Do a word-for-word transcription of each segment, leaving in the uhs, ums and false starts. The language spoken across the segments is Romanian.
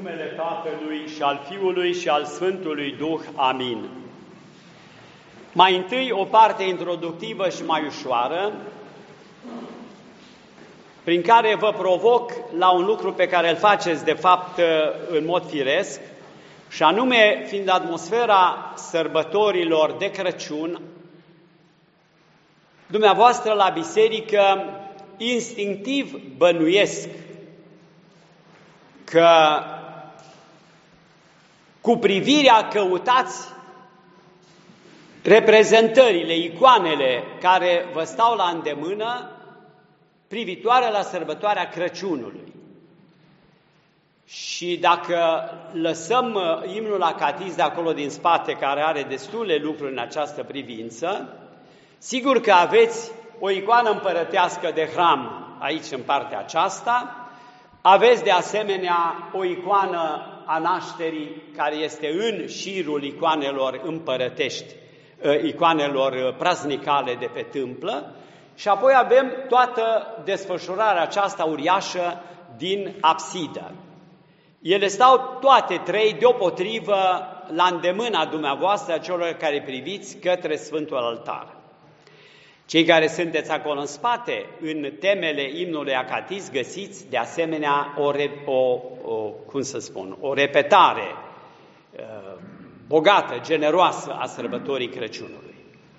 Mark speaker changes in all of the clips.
Speaker 1: numele Tatălui și al Fiului și al Sfântului Duh. Amin. Mai întâi o parte introductivă și mai ușoară, prin care vă provoc la un lucru pe care îl faceți de fapt în mod firesc, și anume, fiind atmosfera sărbătorilor de Crăciun, dumneavoastră la biserică instinctiv bănuiesc că cu privirea căutați reprezentările, icoanele care vă stau la îndemână privitoare la sărbătoarea Crăciunului. Și dacă lăsăm imnul acatis de acolo din spate, care are destule lucruri în această privință, sigur că aveți o icoană împărătească de hram aici în partea aceasta, aveți de asemenea o icoană a nașterii care este în șirul icoanelor împărătești, icoanelor praznicale de pe tâmplă, și apoi avem toată desfășurarea aceasta uriașă din absidă. Ele stau toate trei deopotrivă la îndemâna dumneavoastră, a celor care priviți către Sfântul Altar. Cei care sunteți acolo în spate, în temele imnului acatis, găsiți de asemenea o, o, o, cum să spun, o repetare uh, bogată, generoasă a sărbătorii Crăciunului.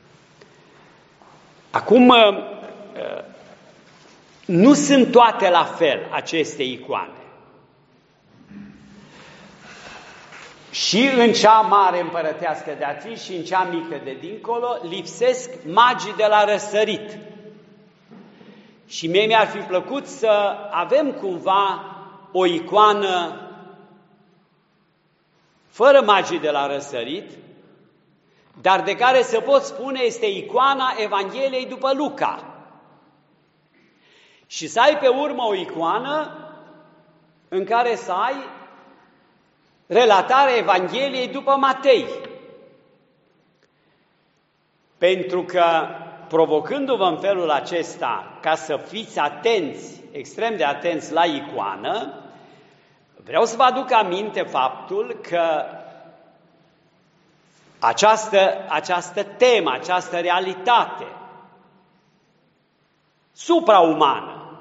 Speaker 1: Acum, uh, nu sunt toate la fel aceste icoane. Și în cea mare împărătească de aici și în cea mică de dincolo lipsesc magii de la răsărit. Și mie mi-ar fi plăcut să avem cumva o icoană fără magii de la răsărit, dar de care să pot spune este icoana Evangheliei după Luca. Și să ai pe urmă o icoană în care să ai relatarea Evangheliei după Matei. Pentru că, provocându-vă în felul acesta ca să fiți atenți, extrem de atenți la icoană, vreau să vă aduc aminte faptul că această, această temă, această realitate supraumană,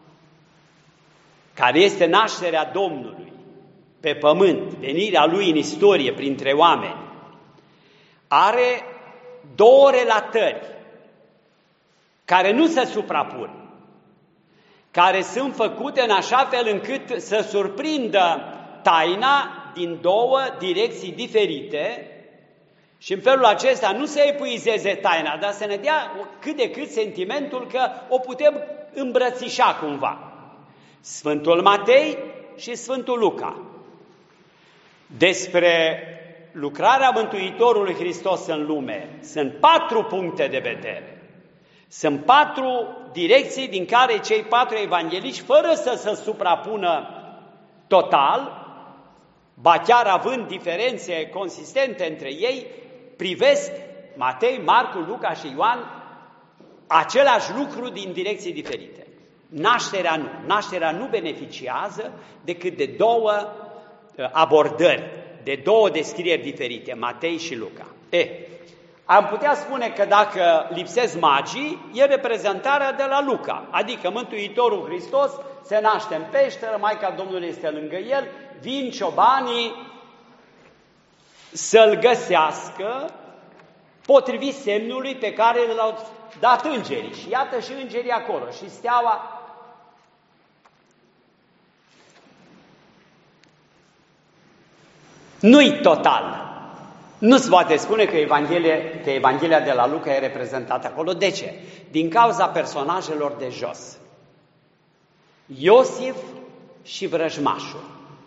Speaker 1: care este nașterea Domnului pe pământ, venirea Lui în istorie printre oameni, are două relatări care nu se suprapun, care sunt făcute în așa fel încât să surprindă taina din două direcții diferite și în felul acesta nu se epuizeze taina, dar să ne dea cât de cât sentimentul că o putem îmbrățișa cumva. Sfântul Matei și Sfântul Luca. Despre lucrarea Mântuitorului Hristos în lume sunt patru puncte de vedere. Sunt patru direcții din care cei patru evangheliști, fără să se suprapună total, ba chiar având diferențe consistente între ei, privesc Matei, Marcu, Luca și Ioan același lucru din direcții diferite. Nașterea nu. Nașterea nu beneficiază decât de două abordări, de două descrieri diferite, Matei și Luca. E, am putea spune că dacă lipsesc magii, e reprezentarea de la Luca, adică Mântuitorul Hristos se naște în peșteră, Maica Domnului este lângă el, vin ciobanii să-l găsească potrivit semnului pe care l-au dat îngerii. Și iată și îngerii acolo, și steaua. Nu-i total. Nu se poate spune că Evanghelia, că Evanghelia de la Luca e reprezentată acolo. De ce? Din cauza personajelor de jos. Iosif și vrăjmașul.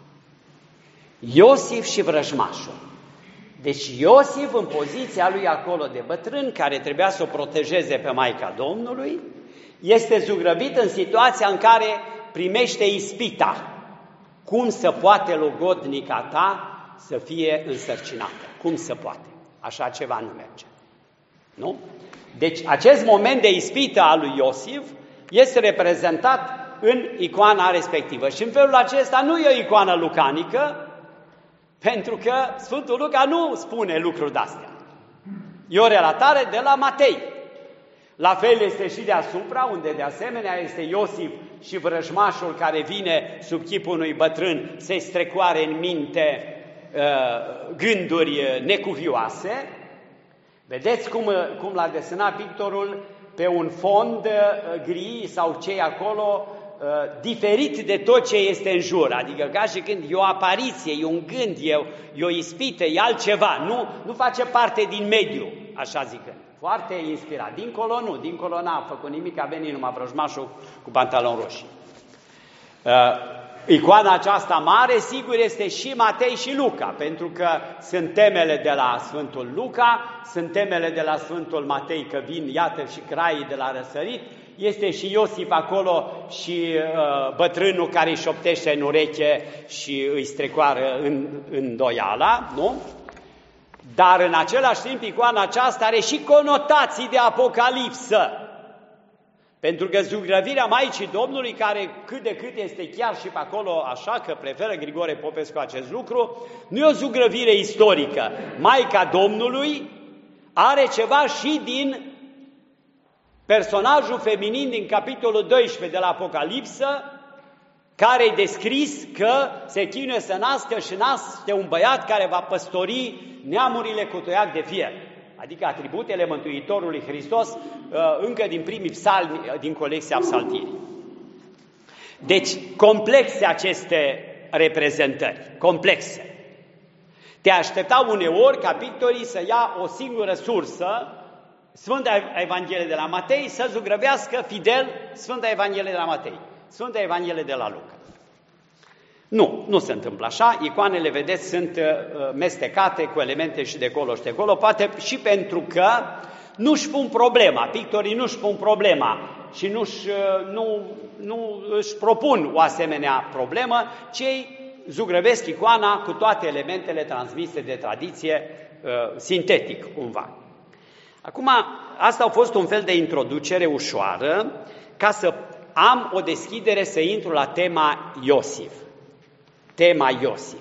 Speaker 1: Iosif și vrăjmașul. Deci Iosif, în poziția lui acolo de bătrân, care trebuia să o protejeze pe Maica Domnului, este zugrăvit în situația în care primește ispita. Cum să poate logodnica ta să fie însărcinată? Cum se poate? Așa ceva nu merge. Nu? Deci acest moment de ispită al lui Iosif este reprezentat în icoana respectivă. Și în felul acesta nu e o icoană lucanică, pentru că Sfântul Luca nu spune lucruri de-astea. E o relatare de la Matei. La fel este și deasupra, unde de asemenea este Iosif și vrăjmașul care vine sub chipul unui bătrân să-i strecoare în minte uh, gânduri necuvioase. Vedeți cum, cum l-a desenat pictorul pe un fond uh, gri sau ce acolo, uh, diferit de tot ce este în jur. Adică ca și când e o apariție, e un gând, e, e o ispită, e altceva. Nu, nu face parte din mediu, așa zicând. Foarte inspirat. Dincolo nu, dincolo n-a făcut nimic, a venit numai vrăjmașul cu pantaloni roșii. Uh, icoana aceasta mare, sigur, este și Matei și Luca, pentru că sunt temele de la Sfântul Luca, sunt temele de la Sfântul Matei, că vin, iată, și craii de la răsărit, este și Iosif acolo și uh, bătrânul care îi șoptește în ureche și îi strecoară în, în doiala, nu? Dar în același timp icoana aceasta are și conotații de apocalipsă. Pentru că zugrăvirea Maicii Domnului, care cât de cât este chiar și pe acolo așa, că preferă Grigore Popescu acest lucru, nu e o zugrăvire istorică. Maica Domnului are ceva și din personajul feminin din capitolul doisprezece de la Apocalipsă, care e descris că se chinuie să nască și naște un băiat care va păstori neamurile cu toiac de fier. Adică atributele Mântuitorului Hristos încă din primii psalmi din colecția psaltirii. Deci, complexe aceste reprezentări, complexe. Te aștepta uneori ca pictorii să ia o singură sursă, Sfânta Evanghelie de la Matei, să zugrăvească fidel Sfânta Evanghelie de la Matei, Sfânta Evanghelie de la Luca. Nu, nu se întâmplă așa. Icoanele, vedeți, sunt uh, mestecate cu elemente și de colo și de colo, poate și pentru că nu-și pun problema, pictorii nu-și pun problema și nu-și, uh, nu, nu își propun o asemenea problemă, ci zugrăvesc icoana cu toate elementele transmise de tradiție, uh, sintetic cumva. Acum, asta a fost un fel de introducere ușoară, ca să am o deschidere să intru la tema Iosif. Tema Iosif.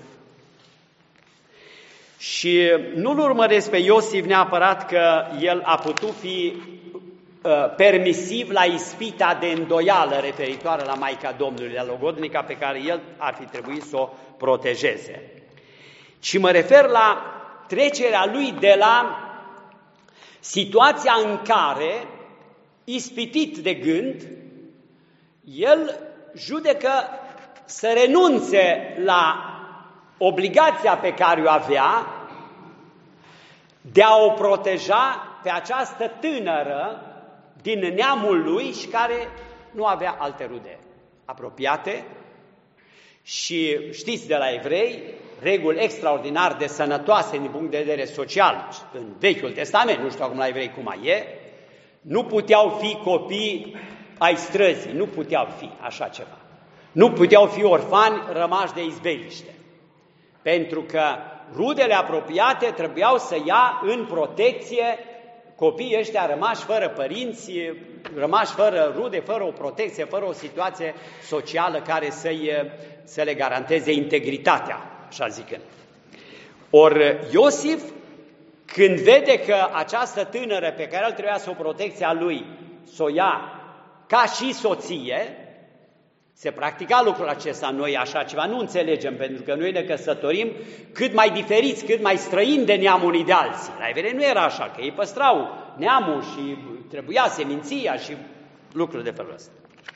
Speaker 1: Și nu-l urmăresc pe Iosif neapărat că el a putut fi uh, permisiv la ispita de îndoială referitoare la Maica Domnului, la logodnica pe care el ar fi trebuit să o protejeze. Și mă refer la trecerea lui de la situația în care, ispitit de gând, el judecă să renunțe la obligația pe care o avea de a o proteja pe această tânără din neamul lui și care nu avea alte rude apropiate. Și știți de la evrei, reguli extraordinar de sănătoase din punct de vedere social în Vechiul Testament, nu știu acum la evrei cum mai e, nu puteau fi copii ai străzii, nu puteau fi așa ceva. Nu puteau fi orfani rămași de izbeliște, pentru că rudele apropiate trebuiau să ia în protecție copiii ăștia rămași fără părinți, rămași fără rude, fără o protecție, fără o situație socială care să-i, să le garanteze integritatea, așa zicând. Ori Iosif, când vede că această tânără pe care el trebuia să o protecție a lui, să o ia ca și soție, se practica lucrul acesta, noi așa ceva nu înțelegem, pentru că noi ne căsătorim cât mai diferiți, cât mai străini de neamul unii de alții. La evrei nu era așa, că ei păstrau neamul și trebuia seminția și lucruri de felul ăsta.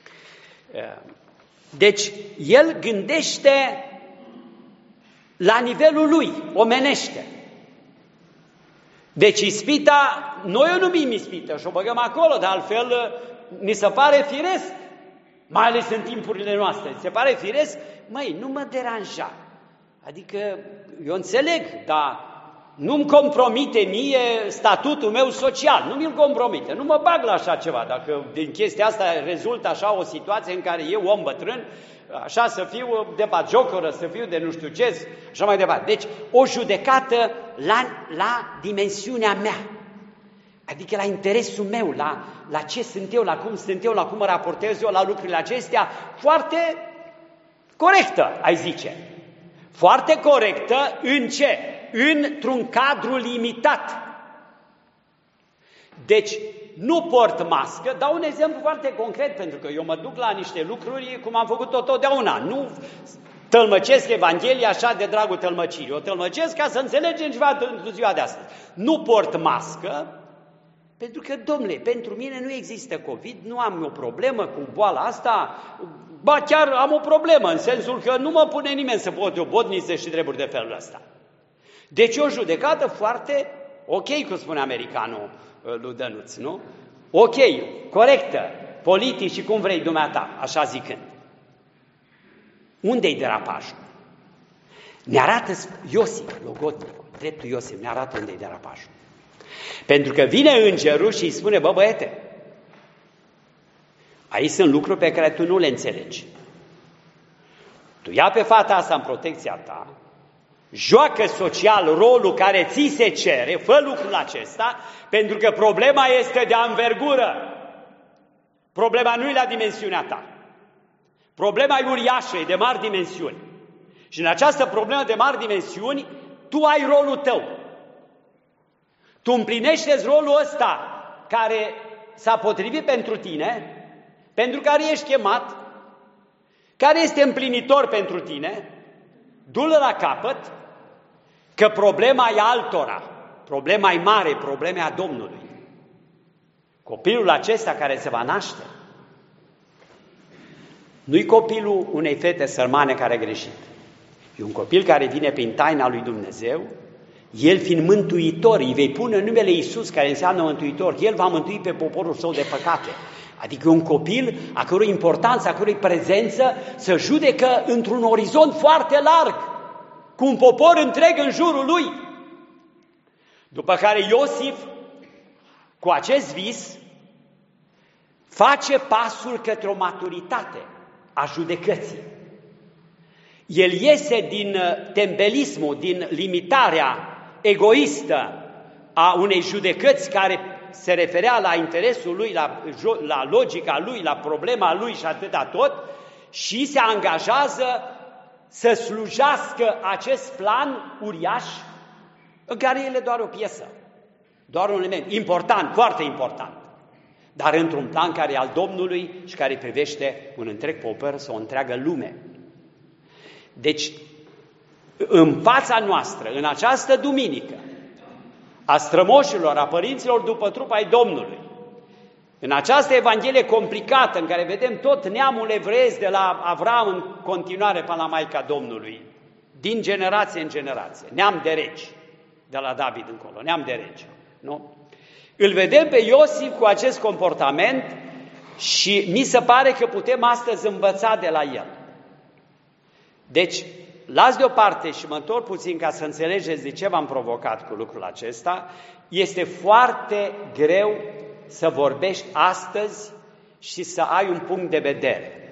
Speaker 1: Deci, el gândește la nivelul lui, omenește. Deci ispita, noi o numim ispită și o băgăm acolo, dar altfel ni se pare firesc. Mai ales în timpurile noastre. Se pare firesc? Măi, nu mă deranja. Adică, eu înțeleg, dar nu-mi compromite mie statutul meu social. Nu mi-l compromite. Nu mă bag la așa ceva. Dacă din chestia asta rezultă așa o situație în care eu, om bătrân, așa să fiu de batjocoră, să fiu de nu știu ce, așa mai departe. Deci, o judecată la, la dimensiunea mea. Adică la interesul meu, la, la ce sunt eu, la cum sunt eu, la cum mă raportez eu la lucrurile acestea, foarte corectă, ai zice. Foarte corectă în ce? Într-un cadru limitat. Deci, nu port mască, dau un exemplu foarte concret, pentru că eu mă duc la niște lucruri cum am făcut-o totdeauna. Nu tălmăcesc Evanghelia așa de dragul tălmăcirii. O tălmăcesc ca să înțelegem ceva în ziua de astăzi. Nu port mască, pentru că, domnule, pentru mine nu există COVID, nu am o problemă cu boala asta, ba chiar am o problemă, în sensul că nu mă pune nimeni să pot eu botnițe și treburi de felul ăsta. Deci o judecată foarte ok, cum spune americanul lui Dănuț, nu? Ok, corectă, politic și cum vrei dumneata, așa zicând. Unde-i derapajul? Ne arată Iosif, logotnicul, dreptul Iosif, ne arată unde-i derapajul. Pentru că vine îngerul și îi spune, bă băiete, aici sunt lucruri pe care tu nu le înțelegi. Tu ia pe fata asta în protecția ta, joacă social rolul care ți se cere, fă lucrul acesta, pentru că problema este de anvergură. Problema nu e la dimensiunea ta. Problema e uriașă, e de mari dimensiuni. Și în această problemă de mari dimensiuni, tu ai rolul tău. Tu împlinește rolul ăsta care s-a potrivit pentru tine, pentru care ești chemat, care este împlinitor pentru tine, du-l la capăt, că problema e altora, problema e mare, problema e a Domnului. Copilul acesta care se va naște, nu-i copilul unei fete sărmane care a greșit. E un copil care vine prin taina lui Dumnezeu, el fiind mântuitor, îi vei pune numele Iisus, care înseamnă mântuitor, el va mântui pe poporul său de păcate. Adică un copil a cărui importanță, a cărui prezență să judecă într-un orizont foarte larg, cu un popor întreg în jurul lui. După care Iosif, cu acest vis, face pasul către o maturitate a judecății. El iese din tembelismul, din limitarea egoistă a unei judecăți care se referea la interesul lui, la, la logica lui, la problema lui și atâta tot, și se angajează să slujească acest plan uriaș în care el e doar o piesă, doar un element important, foarte important, dar într-un plan care e al Domnului și care privește un întreg popor sau o întreagă lume. Deci, în fața noastră, în această duminică, a strămoșilor, a părinților după trup ai Domnului, în această Evanghelie complicată, în care vedem tot neamul evreiesc de la Avram în continuare până la Maica Domnului, din generație în generație, neam de regi, de la David încolo, neam de regi, nu? Îl vedem pe Iosif cu acest comportament și mi se pare că putem astăzi învăța de la el. Deci, las deoparte și mă întorc puțin ca să înțelegeți de ce v-am provocat cu lucrul acesta. Este foarte greu să vorbești astăzi și să ai un punct de vedere.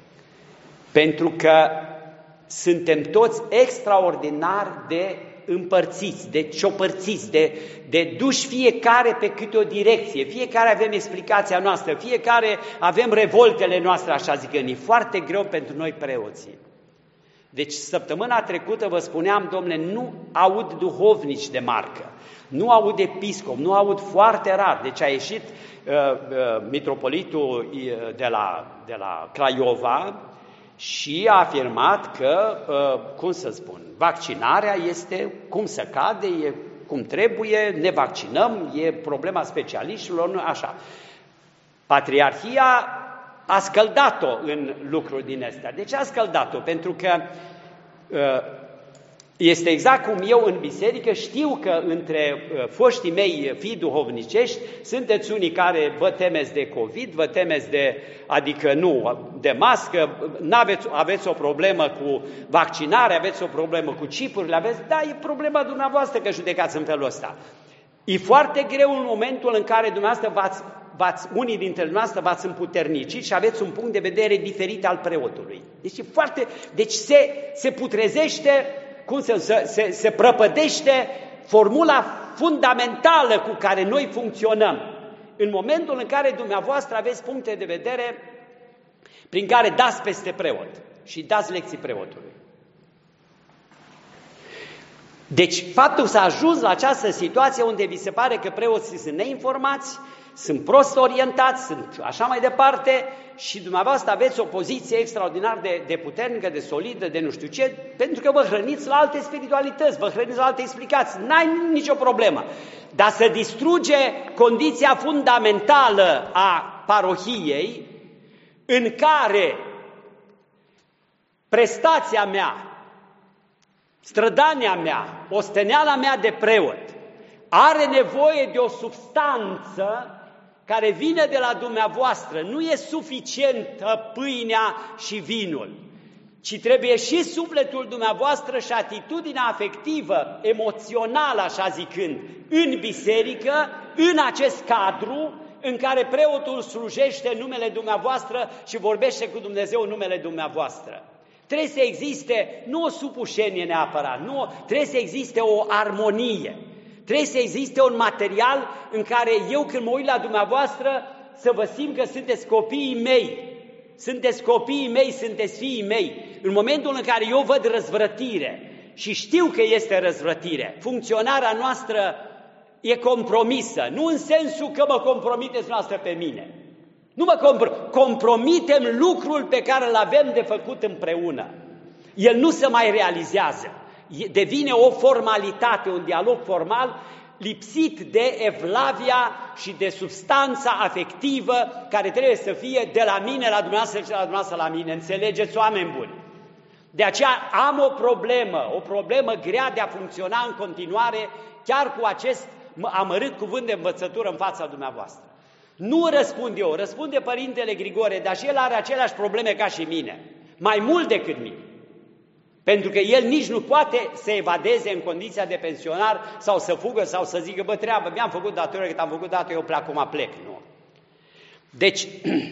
Speaker 1: Pentru că suntem toți extraordinar de împărțiți, de ciopărțiți, de, de duși fiecare pe câte o direcție, fiecare avem explicația noastră, fiecare avem revoltele noastre, așa zic, e foarte greu pentru noi preoții. Deci săptămâna trecută vă spuneam, domnule, nu aud duhovnici de marcă, nu aud episcop, nu aud foarte rar. Deci a ieșit uh, uh, mitropolitul uh, de, la, de la Craiova și a afirmat că, uh, cum să spun, vaccinarea este cum să cade, e cum trebuie, ne vaccinăm, e problema specialiștilor, nu așa. Patriarhia a scăldat-o în lucruri din astea. De ce a scăldat-o? Pentru că este exact cum eu în biserică știu că între foștii mei fii duhovnicești sunteți unii care vă temeți de COVID, vă temeți de, adică nu, de mască, n-aveți, aveți o problemă cu vaccinare, aveți o problemă cu chipurile, aveți, da, e problema dumneavoastră că judecați în felul ăsta. E foarte greu în momentul în care dumneavoastră v-ați V-ați, unii dintre dumneavoastră v-ați împuternicit și aveți un punct de vedere diferit al preotului. Deci, e foarte, deci se, se putrezește, cum se, se, se prăpădește formula fundamentală cu care noi funcționăm. În momentul în care dumneavoastră aveți puncte de vedere prin care dați peste preot și dați lecții preotului. Deci faptul s-a ajuns la această situație unde vi se pare că preoții sunt neinformați, sunt prost orientați, sunt așa mai departe și dumneavoastră aveți o poziție extraordinar de, de puternică, de solidă, de nu știu ce, pentru că vă hrăniți la alte spiritualități, vă hrăniți la alte explicații, n-ai nicio problemă. Dar să distruge condiția fundamentală a parohiei în care prestația mea, strădania mea, osteneala mea de preot are nevoie de o substanță care vine de la dumneavoastră. Nu e suficientă pâinea și vinul, ci trebuie și sufletul dumneavoastră și atitudinea afectivă, emoțională, așa zicând, în biserică, în acest cadru în care preotul slujește în numele dumneavoastră și vorbește cu Dumnezeu în numele dumneavoastră. Trebuie să existe nu o supușenie neapărat, nu, trebuie să existe o armonie. Trebuie să existe un material în care eu când mă uit la dumneavoastră să vă simt că sunteți copiii mei. Sunteți copiii mei, sunteți fiii mei. În momentul în care eu văd răzvrătire și știu că este răzvrătire, funcționarea noastră e compromisă. Nu în sensul că mă compromiteți noastră pe mine. Nu mă compro- compromitem lucrul pe care îl avem de făcut împreună. El nu se mai realizează. Devine o formalitate, un dialog formal lipsit de evlavia și de substanța afectivă care trebuie să fie de la mine la dumneavoastră și de la dumneavoastră la mine. Înțelegeți, oameni buni? De aceea am o problemă, o problemă grea de a funcționa în continuare chiar cu acest amărât cuvânt de învățătură în fața dumneavoastră. Nu răspund eu, răspunde Părintele Grigore, dar și el are aceleași probleme ca și mine, mai mult decât mine. Pentru că el nici nu poate să evadeze în condiția de pensionar sau să fugă sau să zică, bă, treabă, mi-am făcut datoria, cât am făcut datoria, eu plec, acum plec. Nu. Deci,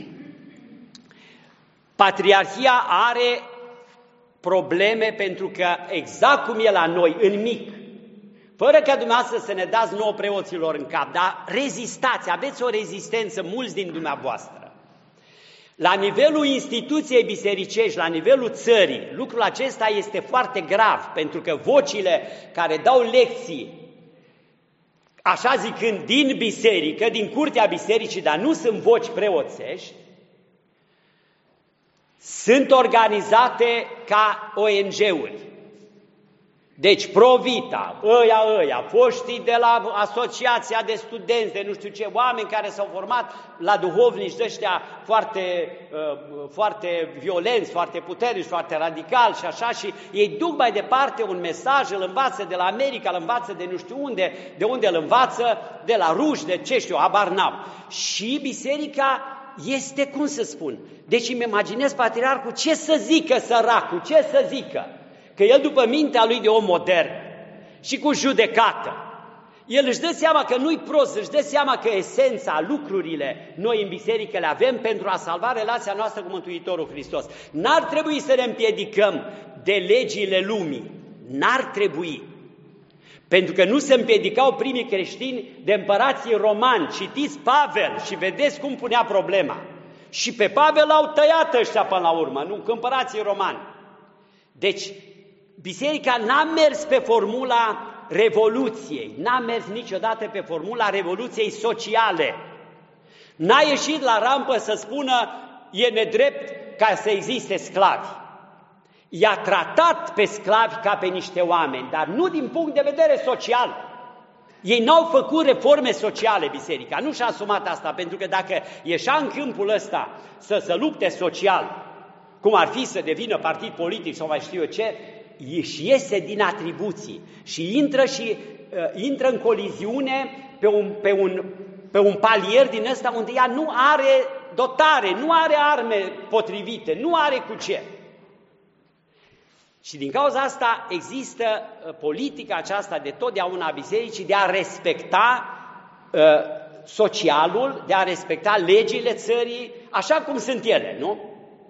Speaker 1: Patriarhia are probleme pentru că exact cum e la noi, în mic, fără ca dumneavoastră să ne dați nouă preoților în cap, dar rezistați, aveți o rezistență mulți din dumneavoastră. La nivelul instituției bisericești, la nivelul țării, lucrul acesta este foarte grav, pentru că vocile care dau lecții, așa zicând, din biserică, din curtea bisericii, dar nu sunt voci preoțești, sunt organizate ca O N G-uri. Deci Provita, ăia, ăia, foștii de la Asociația de Studenți, de nu știu ce, oameni care s-au format la duhovnici de ăștia foarte, foarte violenți, foarte puternici, foarte radicali și așa, și ei duc mai departe un mesaj, îl învață de la America, îl învață de nu știu unde, de unde îl învață, de la ruși, de ce știu, habar n-am. Și biserica este, cum să spun, deci îmi imaginez patriarhul ce să zică săracul, ce să zică. Că el după mintea lui de om modern și cu judecată, el își dă seama că nu-i prost, își dă seama că esența, lucrurile noi în biserică le avem pentru a salva relația noastră cu Mântuitorul Hristos. N-ar trebui să ne împiedicăm de legile lumii, n-ar trebui. Pentru că nu se împiedicau primii creștini de împărații romani. Citiți Pavel și vedeți cum punea problema. Și pe Pavel l-au tăiat ăștia până la urmă, nu, că împărații romani. Deci, biserica n-a mers pe formula revoluției, n-a mers niciodată pe formula revoluției sociale. N-a ieșit la rampă să spună e nedrept ca să existe sclavi. I-a tratat pe sclavi ca pe niște oameni, dar nu din punct de vedere social. Ei n-au făcut reforme sociale, biserica, nu și-a asumat asta, pentru că dacă ieșea în câmpul ăsta să se lupte social, cum ar fi să devină partid politic sau mai știu eu ce, și iese din atribuții și intră, și, uh, intră în coliziune pe un, pe, un, pe un palier din ăsta unde ea nu are dotare, nu are arme potrivite, nu are cu ce. Și din cauza asta există uh, politica aceasta de totdeauna a bisericii de a respecta uh, socialul, de a respecta legile țării, așa cum sunt ele, nu?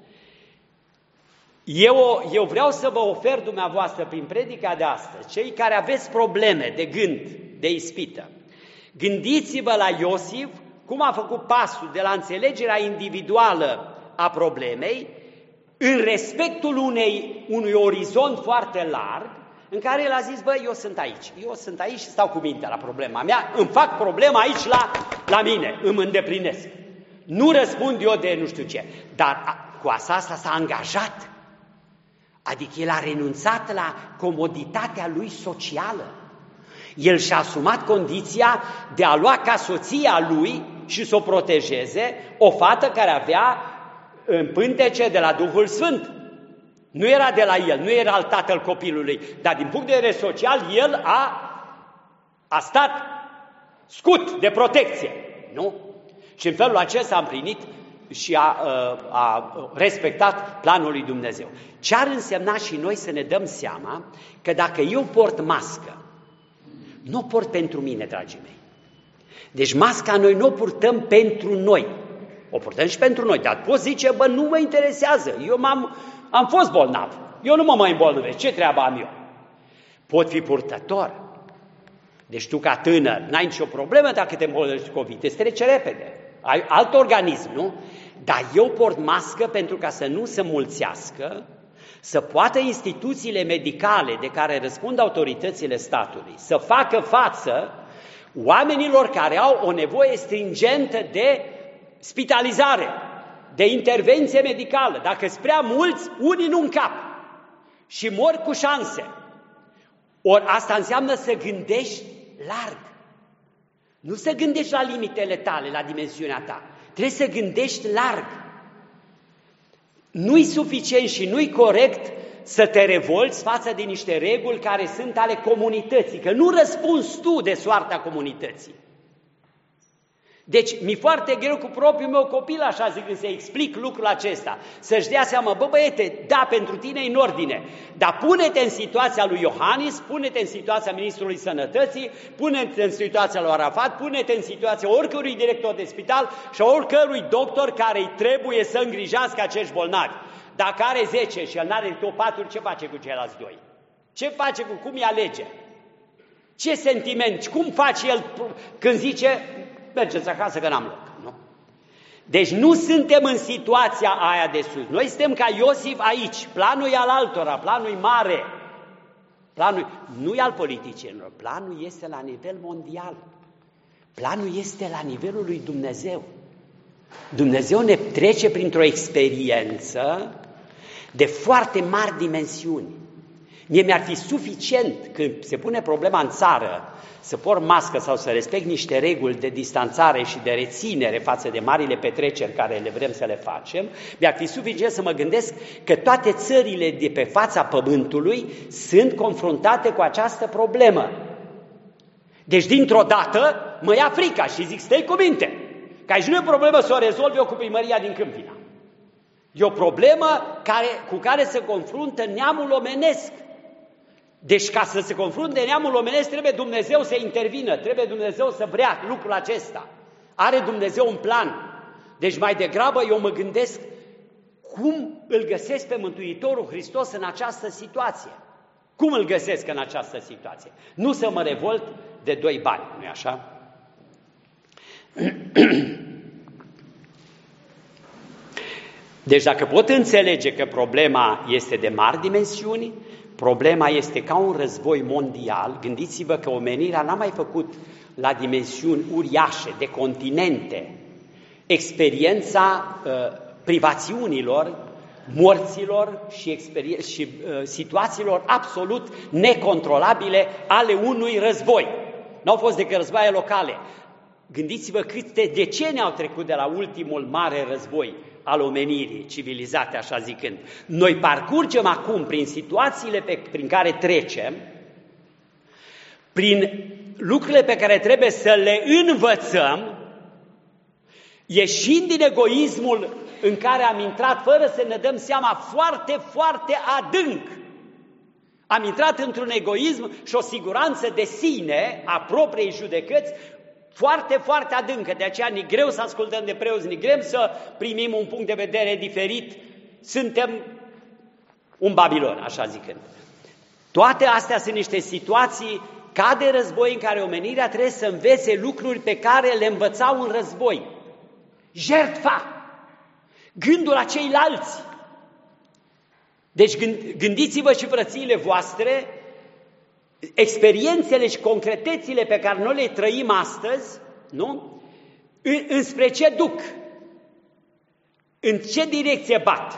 Speaker 1: Eu, eu vreau să vă ofer dumneavoastră prin predica de astăzi, cei care aveți probleme de gând, de ispită. Gândiți-vă la Iosif, cum a făcut pasul de la înțelegerea individuală a problemei, în respectul unei, unui orizont foarte larg, în care el a zis, bă, eu sunt aici, eu sunt aici și stau cu mintea la problema mea, îmi fac problema aici la, la mine, îmi îndeplinesc. Nu răspund eu de nu știu ce, dar a, cu asta, asta s-a angajat. Adică el a renunțat la comoditatea lui socială. El și-a asumat condiția de a lua ca soția lui și să o protejeze o fată care avea în pântece de la Duhul Sfânt. Nu era de la el, nu era al tatăl copilului, dar din punct de vedere social el a, a stat scut de protecție. Nu? Și în felul acesta a împlinit și a, a respectat planul lui Dumnezeu. Ce ar însemna și noi să ne dăm seama că dacă eu port mască, nu o port pentru mine, dragii mei. Deci masca noi nu o purtăm pentru noi. O purtăm și pentru noi, dar poți zice, bă, nu mă interesează, eu m-am, am fost bolnav, eu nu mă mai îmbolnăvesc, ce treabă am eu? Pot fi purtător. Deci tu ca tânăr n-ai nicio problemă dacă te îmbolnăvești cu COVID, te trece repede. Ai alt organism, nu? Dar eu port mască pentru ca să nu se mulțească, să poată instituțiile medicale de care răspund autoritățile statului să facă față oamenilor care au o nevoie stringentă de spitalizare, de intervenție medicală. Dacă sunt prea mulți, unii nu încap și mor cu șanse. Ori asta înseamnă să gândești larg. Nu să gândești la limitele tale, la dimensiunea ta. Trebuie să gândești larg. Nu-i suficient și nu-i corect să te revolți față de niște reguli care sunt ale comunității, că nu răspunzi tu de soarta comunității. Deci mi-e foarte greu cu propriul meu copil, așa zic, când să explic lucrul acesta, să-și dea seama, bă băiete, da, pentru tine e în ordine, dar pune-te în situația lui Iohannis, pune-te în situația Ministrului Sănătății, pune-te în situația lui Arafat, pune-te în situația oricărui director de spital și oricărui doctor care îi trebuie să îngrijească acești bolnavi. Dacă are zece și el n-are decât o patru, ce face cu ceilalți doi? Ce face cu, cum îi alege? Ce sentiment, cum face el când zice, mergeți acasă că n-am loc, nu? Deci nu suntem în situația aia de sus. Noi suntem ca Iosif aici. Planul e al altora, planul e mare. Planul nu e al politicienilor, planul este la nivel mondial. Planul este la nivelul lui Dumnezeu. Dumnezeu ne trece printr-o experiență de foarte mari dimensiuni. Mie mi-ar fi suficient când se pune problema în țară să port mască sau să respect niște reguli de distanțare și de reținere față de marile petreceri care le vrem să le facem, mi-ar fi suficient să mă gândesc că toate țările de pe fața pământului sunt confruntate cu această problemă. Deci dintr-o dată mă ia frica și zic, stai cu minte, că aici nu e o problemă să o rezolv eu cu primăria din Câmpina. E o problemă care, cu care se confruntă neamul omenesc. Deci ca să se confrunte neamul omenesc trebuie Dumnezeu să intervină, trebuie Dumnezeu să vrea lucrul acesta. Are Dumnezeu un plan. Deci mai degrabă eu mă gândesc cum îl găsesc pe Mântuitorul Hristos în această situație. Cum îl găsesc în această situație? Nu să mă revolt de doi bani, nu-i așa? Deci dacă pot înțelege că problema este de mari dimensiuni, problema este ca un război mondial, gândiți-vă că omenirea n-a mai făcut la dimensiuni uriașe, de continente, experiența uh, privațiunilor, morților și, experien- și uh, situațiilor absolut necontrolabile ale unui război. N-au fost decât războaie locale. Gândiți-vă câte decenii au trecut de la ultimul mare război al omenirii civilizate, așa zicând. Noi parcurgem acum prin situațiile pe, prin care trecem, prin lucrurile pe care trebuie să le învățăm, ieșind din egoismul în care am intrat fără să ne dăm seama foarte, foarte adânc. Am intrat într-un egoism și o siguranță de sine a propriei judecăți foarte, foarte adâncă. De aceea ni greu să ascultăm de preoți, ni greu să primim un punct de vedere diferit. Suntem un Babilon, așa zicând. Toate astea sunt niște situații cade război în care omenirea trebuie să învețe lucruri pe care le învățau în război. Jertfa, gândul la ceilalți. Deci gândiți-vă și frățiile voastre, experiențele și concretețile pe care noi le trăim astăzi, nu? Înspre ce duc? În ce direcție bat?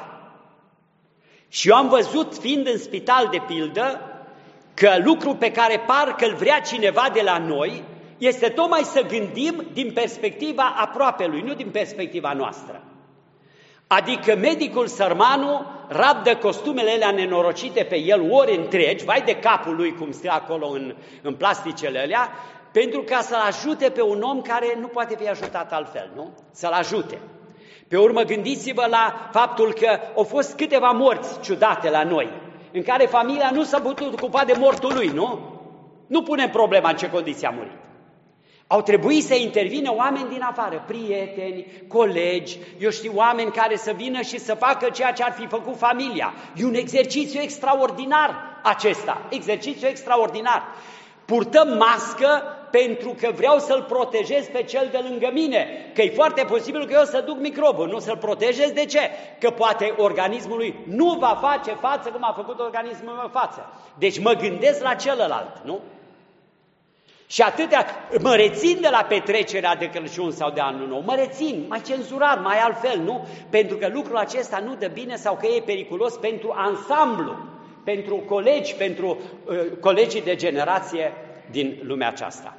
Speaker 1: Și eu am văzut, fiind în spital de pildă, că lucru pe care parcă îl vrea cineva de la noi este tocmai să gândim din perspectiva aproapelui, nu din perspectiva noastră. Adică medicul sărmanul rabdă costumele alea nenorocite pe el ore întregi, vai de capul lui cum stă acolo în, în plasticele alea, pentru ca să-l ajute pe un om care nu poate fi ajutat altfel, nu? Să-l ajute. Pe urmă gândiți-vă la faptul că au fost câteva morți ciudate la noi, în care familia nu s-a putut ocupa de mortul lui, nu? Nu punem problema în ce condiții a murit. Au trebuit să intervină oameni din afară, prieteni, colegi, eu știu, oameni care să vină și să facă ceea ce ar fi făcut familia. E un exercițiu extraordinar acesta, exercițiu extraordinar. Purtăm mască pentru că vreau să-l protejez pe cel de lângă mine, că e foarte posibil că eu să duc microbul, nu să-l protejez. De ce? Că poate organismul lui nu va face față cum a făcut organismul meu față. Deci mă gândesc la celălalt, nu? Și atâtea, mă rețin de la petrecerea de Crăciun sau de Anul Nou, mă rețin, mai cenzurar, mai altfel, nu? Pentru că lucrul acesta nu dă bine sau că e periculos pentru ansamblu, pentru colegi, pentru uh, colegii de generație din lumea aceasta.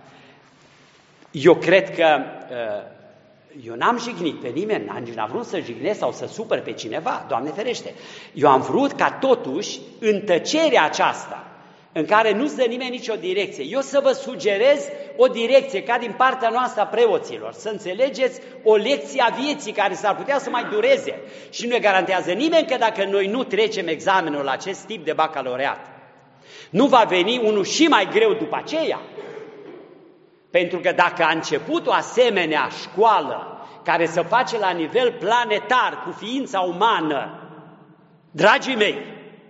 Speaker 1: Eu cred că, uh, eu n-am jignit pe nimeni, n-am vrut să jignesc sau să supăr pe cineva, Doamne ferește. Eu am vrut ca totuși în tăcerea aceasta, în care nu-ți dă nimeni nicio direcție, eu să vă sugerez o direcție ca din partea noastră a preoților, să înțelegeți o lecție a vieții care s-ar putea să mai dureze și nu ne garantează nimeni că dacă noi nu trecem examenul la acest tip de bacalaureat, nu va veni unul și mai greu după aceea. Pentru că dacă a început o asemenea școală care să face la nivel planetar cu ființa umană, dragii mei,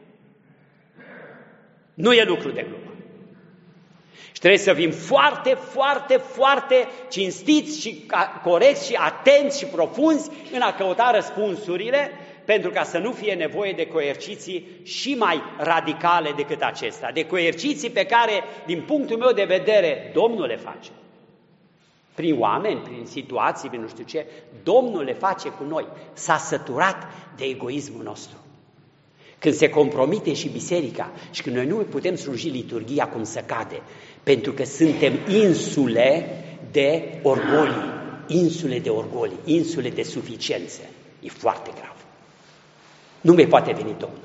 Speaker 1: nu e lucru de glumă. Și trebuie să fim foarte, foarte, foarte cinstiți și corecți și atenți și profunzi în a căuta răspunsurile, pentru ca să nu fie nevoie de coerciții și mai radicale decât acestea, de coerciții pe care, din punctul meu de vedere, Domnul le face. Prin oameni, prin situații, prin nu știu ce, Domnul le face cu noi. S-a săturat de egoismul nostru. Când se compromite și biserica și când noi nu putem sluji liturghia cum se cade, pentru că suntem insule de orgolii, insule de orgolii, insule de suficiențe. E foarte grav. Nu mai poate veni Domnul.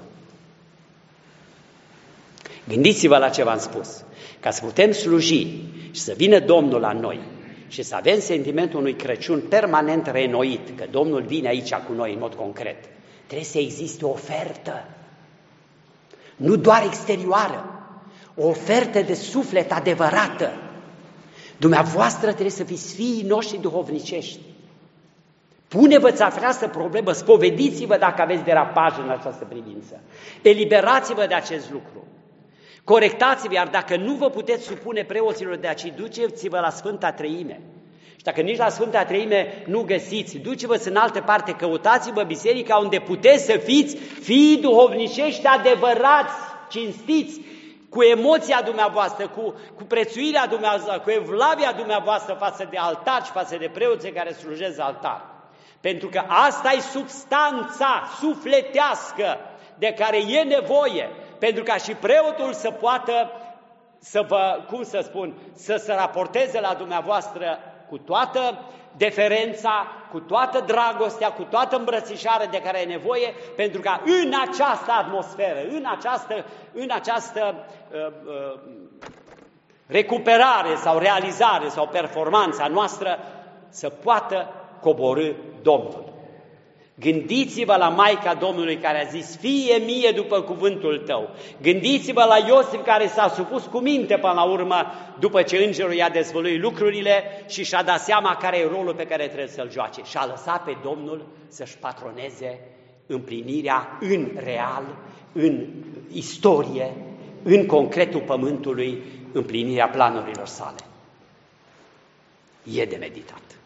Speaker 1: Gândiți-vă la ce v-am spus. Ca să putem sluji și să vină Domnul la noi și să avem sentimentul unui Crăciun permanent reînnoit, că Domnul vine aici cu noi în mod concret, trebuie să existe o ofertă. Nu doar exterioară, o ofertă de suflet adevărată. Dumneavoastră trebuie să fiți fiii noștri duhovnicești. Pune-vă această problemă, spovediți-vă dacă aveți derapaj în această privință. Eliberați-vă de acest lucru. Corectați-vă, iar dacă nu vă puteți supune preoților de aici, duceți-vă la Sfânta Treime. Și dacă nici la Sfânta Treime nu găsiți, duceți-vă în altă parte, căutați-vă biserica unde puteți să fiți fii duhovnicești adevărați, cinstiți, cu emoția dumneavoastră, cu, cu prețuirea dumneavoastră, cu evlavia dumneavoastră față de altar și față de preoții care slujesc altar. Pentru că asta e substanța sufletească de care e nevoie, pentru ca și preotul să poată să vă, cum să spun, să se raporteze la dumneavoastră cu toată deferența, cu toată dragostea, cu toată îmbrățișarea de care e nevoie, pentru ca în această atmosferă, în această, în această uh, uh, recuperare sau realizare sau performanța noastră să poată coborî Domnul. Gândiți-vă la Maica Domnului care a zis, fie mie după cuvântul tău. Gândiți-vă la Iosif care s-a supus cu minte până la urmă după ce îngerul i-a dezvăluit lucrurile și și-a dat seama care e rolul pe care trebuie să-l joace. Și a lăsat pe Domnul să-și patroneze împlinirea în real, în istorie, în concretul pământului împlinirea planurilor sale. E de meditat.